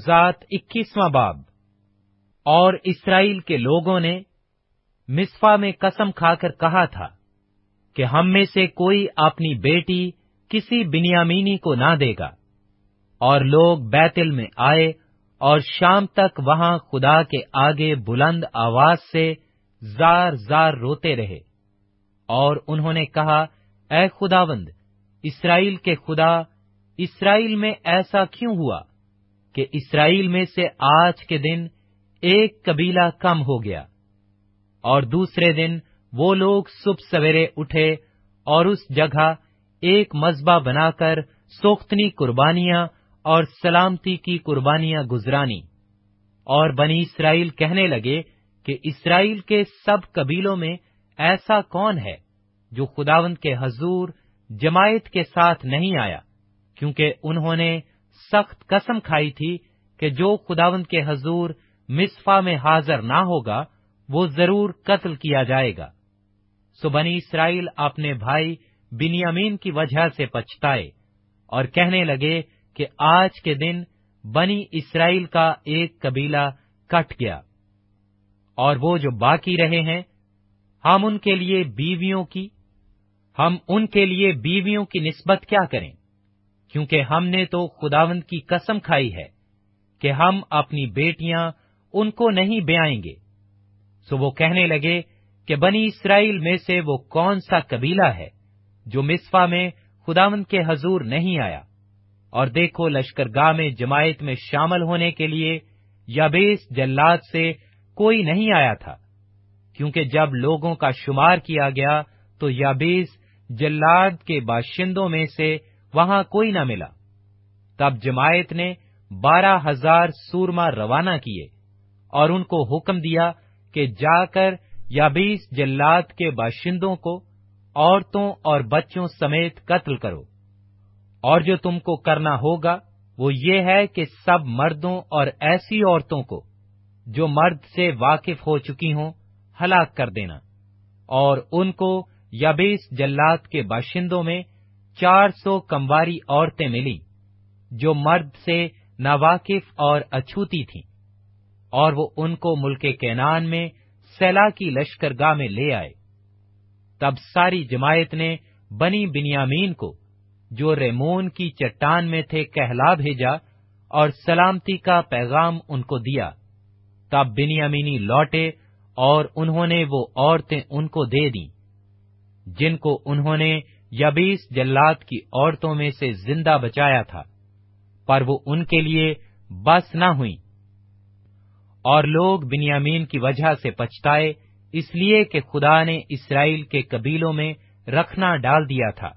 तौरात 21वां बाब। और इसराइल के लोगों ने मिस्पा में कसम खाकर कहा था कि हम में से कोई अपनी बेटी किसी बिन्यामीनी को ना देगा। और लोग बैतल में आए और शाम तक वहां खुदा के आगे बुलंद आवाज से जार जार रोते रहे। और उन्होंने कहा, ऐ खुदावंद इसराइल के खुदा, इसराइल में ऐसा क्यों हुआ कि इसराइल में से आज के दिन एक कबीला कम हो गया। और दूसरे दिन वो लोग सुबह सवेरे उठे और उस जगह एक मज़बा बनाकर सोख्तनी कुर्बानियां और सलामती की कुर्बानियां गुजरानी। और बनी इसराइल कहने लगे कि इसराइल के सब कबीलों में ऐसा कौन है जो खुदावंद के हजूर जमायत के साथ नहीं आया, क्योंकि उन्होंने सख्त कसम खाई थी कि जो खुदावंद के हजूर मिस्पा में हाजिर ना होगा वो जरूर कत्ल किया जाएगा। सो बनी इसराइल अपने भाई बिन्यामीन की वजह से पछताए और कहने लगे कि आज के दिन बनी इसराइल का एक कबीला कट गया। और वो जो बाकी रहे हैं, हम उनके लिए बीवियों की निस्बत क्या करें, क्योंकि हमने तो खुदावंद की कसम खाई है कि हम अपनी बेटियां उनको नहीं ब्याएंगे। सो वो कहने लगे कि बनी इसराइल में से वो कौन सा कबीला है जो मिस्पा में खुदावंद के हजूर नहीं आया। और देखो, लश्करगाह में जमायत में शामिल होने के लिए याबेस जल्लाद से कोई नहीं आया था, क्योंकि जब लोगों का शुमार किया गया तो याबेस जल्लाद के बाशिंदों में से वहां कोई न मिला। तब जमायत ने 12,000 सूरमा रवाना किए और उनको हुक्म दिया कि जाकर याबीस जल्लाद के बाशिंदों को औरतों और बच्चों समेत कत्ल करो। और जो तुमको करना होगा वो ये है कि सब मर्दों और ऐसी औरतों को जो मर्द से वाकिफ हो चुकी हों हलाक कर देना। और उनको याबीस जल्लाद के बाशिंदों में 400 कमवारी औरतें मिली जो मर्द से नावाकिफ और अछूती थीं। और वो उनको मुल्के कैनान में सेला की लश्करगाह में ले आए। तब सारी जमायत ने बनी बिन्यामीन को, जो रेमोन की चट्टान में थे, कहला भेजा और सलामती का पैगाम उनको दिया। तब बिन्यामीनी लौटे और उन्होंने वो औरतें उनको दे दी जिनको उन्होंने याबीस जल्लाद की औरतों में से जिंदा बचाया था, पर वो उनके लिए बस न हुई। और लोग बिन्यामीन की वजह से पछताए, इसलिए कि खुदा ने इसराइल के कबीलों में रखना डाल दिया था।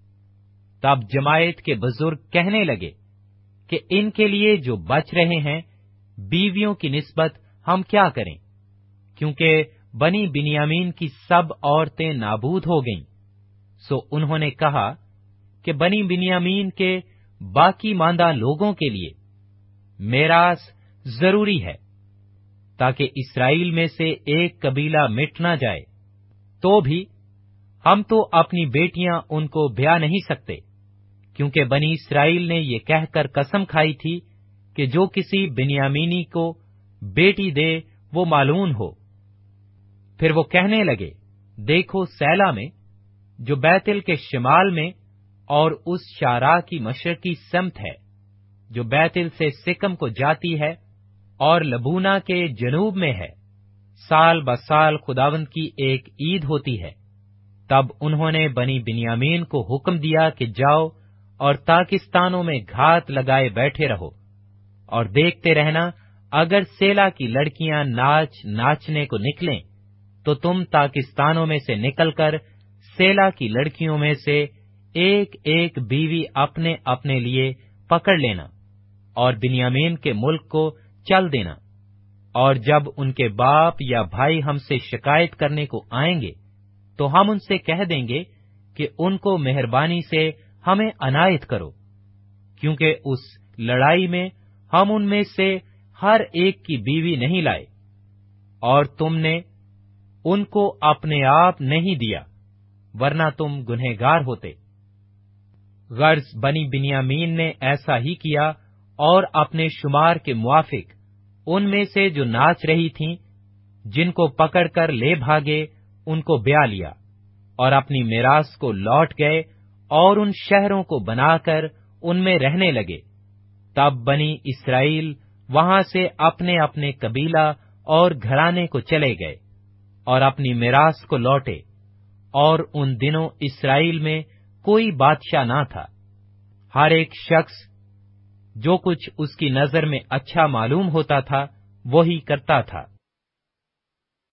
तब जमायत के बुजुर्ग कहने लगे कि इनके लिए जो बच रहे हैं बीवियों की निस्बत हम क्या करें, क्योंकि बनी बिन्यामीन की सब औरतें नाबूद हो गईं। सो उन्होंने कहा कि बनी बिन्यामीन के बाकी मांदा लोगों के लिए मेरास जरूरी है, ताकि इसराइल में से एक कबीला मिट न जाए। तो भी हम तो अपनी बेटियां उनको ब्याह नहीं सकते, क्योंकि बनी इसराइल ने ये कहकर कसम खाई थी कि जो किसी बिन्यामीनी को बेटी दे वो मालून हो। फिर वो कहने लगे, देखो, सैला में जो बैतल के शिमाल में और उस शारा की मशरकी समत है जो बैतल से सिकम को जाती है और लबूना के जनूब में है, साल ब साल खुदावंद की एक ईद होती है। तब उन्होंने बनी बिन्यामीन को हुक्म दिया कि जाओ और ताकिस्तानों में घात लगाए बैठे रहो और देखते रहना, अगर सेला की लड़कियां नाचने को निकलें तो तुम ताकिस्तानों में से निकलकर सेला की लड़कियों में से एक एक बीवी अपने अपने लिए पकड़ लेना और बिन्यामीन के मुल्क को चल देना। और जब उनके बाप या भाई हमसे शिकायत करने को आएंगे तो हम उनसे कह देंगे कि उनको मेहरबानी से हमें अनायत करो, क्योंकि उस लड़ाई में हम उनमें से हर एक की बीवी नहीं लाए और तुमने उनको अपने आप नहीं दिया, वरना तुम गुनहगार होते। गर्ज बनी बिन्यामीन ने ऐसा ही किया اور اپنے شمار کے موافق ان میں سے جو ناچ رہی تھیں، جن کو پکڑ کر لے بھاگے، ان کو بیاہ لیا، اور اپنی میراث کو لوٹ گئے اور ان شہروں کو بنا کر ان میں رہنے لگے۔ تب بنی اسرائیل وہاں سے اپنے اپنے قبیلہ اور گھرانے کو چلے گئے اور اپنی میراث کو لوٹے، اور ان دنوں اسرائیل میں کوئی بادشاہ نہ تھا۔ ہر ایک شخص جو کچھ اس کی نظر میں اچھا معلوم ہوتا تھا وہی کرتا تھا۔